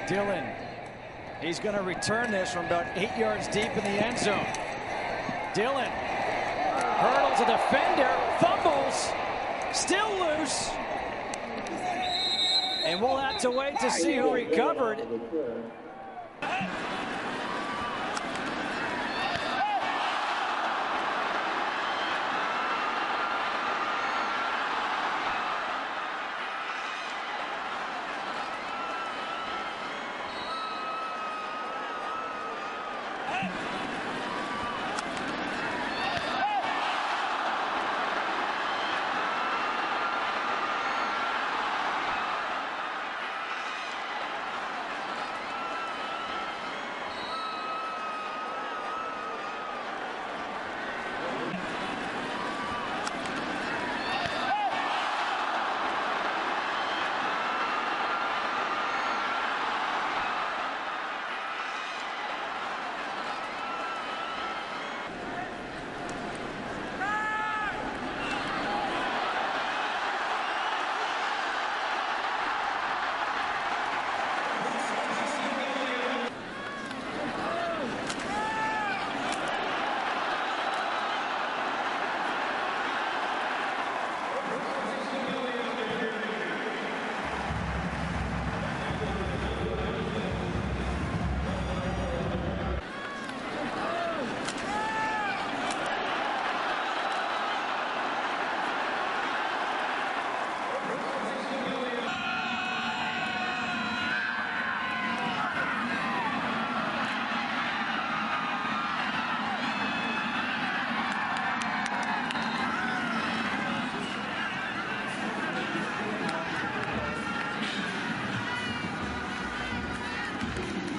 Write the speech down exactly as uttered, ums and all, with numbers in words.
Dillon, he's going to return this from about eight yards deep in the end zone. Dillon hurdles a defender, fumbles, still loose. And we'll have to wait to see who recovered.